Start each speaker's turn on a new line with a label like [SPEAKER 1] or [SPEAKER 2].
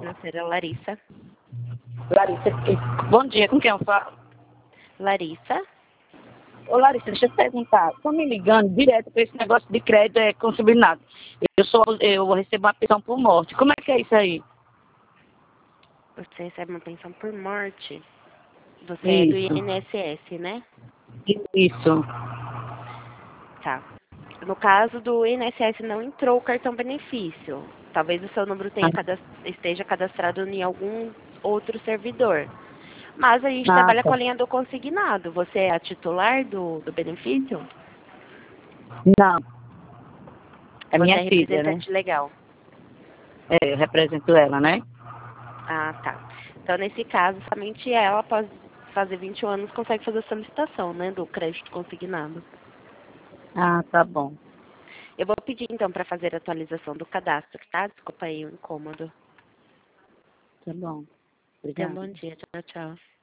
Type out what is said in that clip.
[SPEAKER 1] financeira Larissa.
[SPEAKER 2] Larissa, bom dia, com quem eu falo?
[SPEAKER 1] Larissa.
[SPEAKER 2] Ô Larissa, deixa eu te perguntar, estão me ligando direto para esse negócio de crédito consignado. Eu recebo uma pensão por morte. Como é que é isso aí?
[SPEAKER 1] Você recebe uma pensão por morte. Você é do INSS, né?
[SPEAKER 2] Isso.
[SPEAKER 1] Tá. No caso do INSS não entrou o cartão benefício. Talvez o seu número esteja cadastrado em algum outro servidor. Mas a gente trabalha com a linha do consignado. Você é a titular do benefício?
[SPEAKER 2] Não. É
[SPEAKER 1] Você
[SPEAKER 2] minha
[SPEAKER 1] é
[SPEAKER 2] filha, né?
[SPEAKER 1] representante legal.
[SPEAKER 2] É, eu represento ela, né?
[SPEAKER 1] Ah, tá. Então, nesse caso, somente ela, após fazer 21 anos, consegue fazer a solicitação, né, do crédito consignado.
[SPEAKER 2] Ah, tá bom.
[SPEAKER 1] Eu vou pedir, então, para fazer a atualização do cadastro, tá? Desculpa aí o incômodo.
[SPEAKER 2] Tá bom.
[SPEAKER 1] Tenha um
[SPEAKER 2] Obrigada.
[SPEAKER 1] bom dia. Tchau, tchau.